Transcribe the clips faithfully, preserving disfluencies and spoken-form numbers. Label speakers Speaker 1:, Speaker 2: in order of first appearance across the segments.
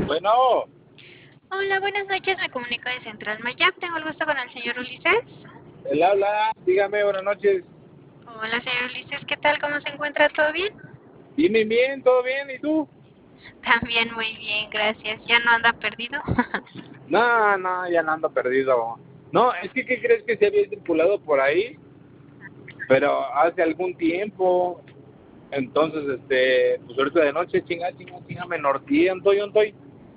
Speaker 1: Bueno,
Speaker 2: Hola, buenas noches. Me comunico de Central Mayap. Tengo el gusto con el señor Ulises.
Speaker 1: él habla, dígame, buenas noches.
Speaker 2: Hola, señor Ulises. ¿Qué tal? ¿Cómo se encuentra? ¿Todo bien?
Speaker 1: Bien, bien, bien, todo bien, ¿y tú?
Speaker 2: También muy bien, gracias. ¿Ya no anda perdido?
Speaker 1: No, no, ya no ando perdido. No, es que, ¿qué crees que se había circulado por ahí? Pero hace algún tiempo. Entonces, este, pues ahorita de noche, chinga, chinga, chinga, me norteé, estoy, estoy.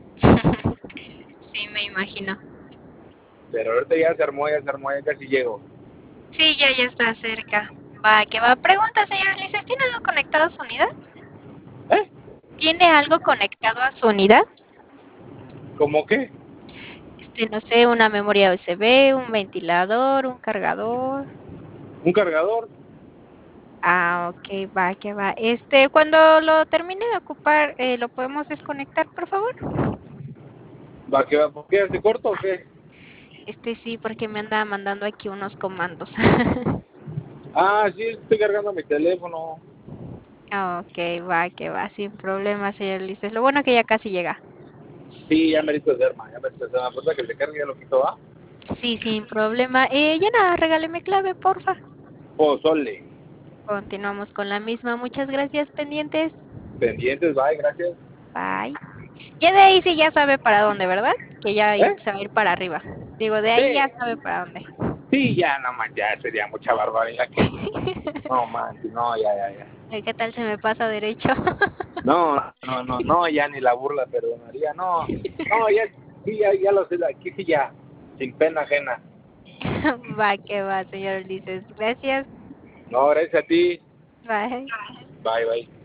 Speaker 2: Sí, me imagino.
Speaker 1: Pero ahorita ya se armó, ya se armó, ya casi llego.
Speaker 2: Sí, ya, ya está cerca. Va, que va. Pregunta, señor Ulises. ¿Tiene algo conectado a su unidad?
Speaker 1: ¿Eh?
Speaker 2: ¿Tiene algo conectado a su unidad?
Speaker 1: ¿Cómo qué?
Speaker 2: Este, no sé, una memoria U S B, un ventilador, un cargador.
Speaker 1: ¿Un cargador?
Speaker 2: Ah, ok, va, que va. Este, cuando lo termine de ocupar, eh, ¿lo podemos desconectar, por favor?
Speaker 1: ¿Va que va? ¿Por qué hace corto o qué?
Speaker 2: Este sí, porque me anda mandando aquí unos comandos.
Speaker 1: Ah, sí, estoy cargando mi teléfono.
Speaker 2: Ok, va, que va, sin problema, señor Ulises. Lo bueno que ya casi llega.
Speaker 1: Sí, ya me se arma, ya me se arma. Pues que se cargue ya lo quito, ¿va?
Speaker 2: Sí, sin problema. Eh, ya nada, regáleme clave, porfa.
Speaker 1: Pozole.
Speaker 2: Continuamos con la misma. Muchas gracias, pendientes.
Speaker 1: Pendientes, bye, gracias.
Speaker 2: Bye. Ya de ahí sí ya sabe para dónde, ¿verdad? Que ya
Speaker 1: ¿Eh?
Speaker 2: se va a ir para arriba. Digo, de ahí ya
Speaker 1: Sí,
Speaker 2: sabe para dónde.
Speaker 1: sí, ya, no man, ya sería mucha barbaridad que. No, man, no, ya, ya, ya.
Speaker 2: ¿Qué tal se me pasa derecho?
Speaker 1: No, no, no, no, ya ni la burla perdonaría, no. No, ya, sí, ya, ya lo sé, aquí sí ya, sin pena ajena.
Speaker 2: Va, que va, señor Ulises. Gracias.
Speaker 1: No, gracias a ti.
Speaker 2: Bye.
Speaker 1: Bye, bye.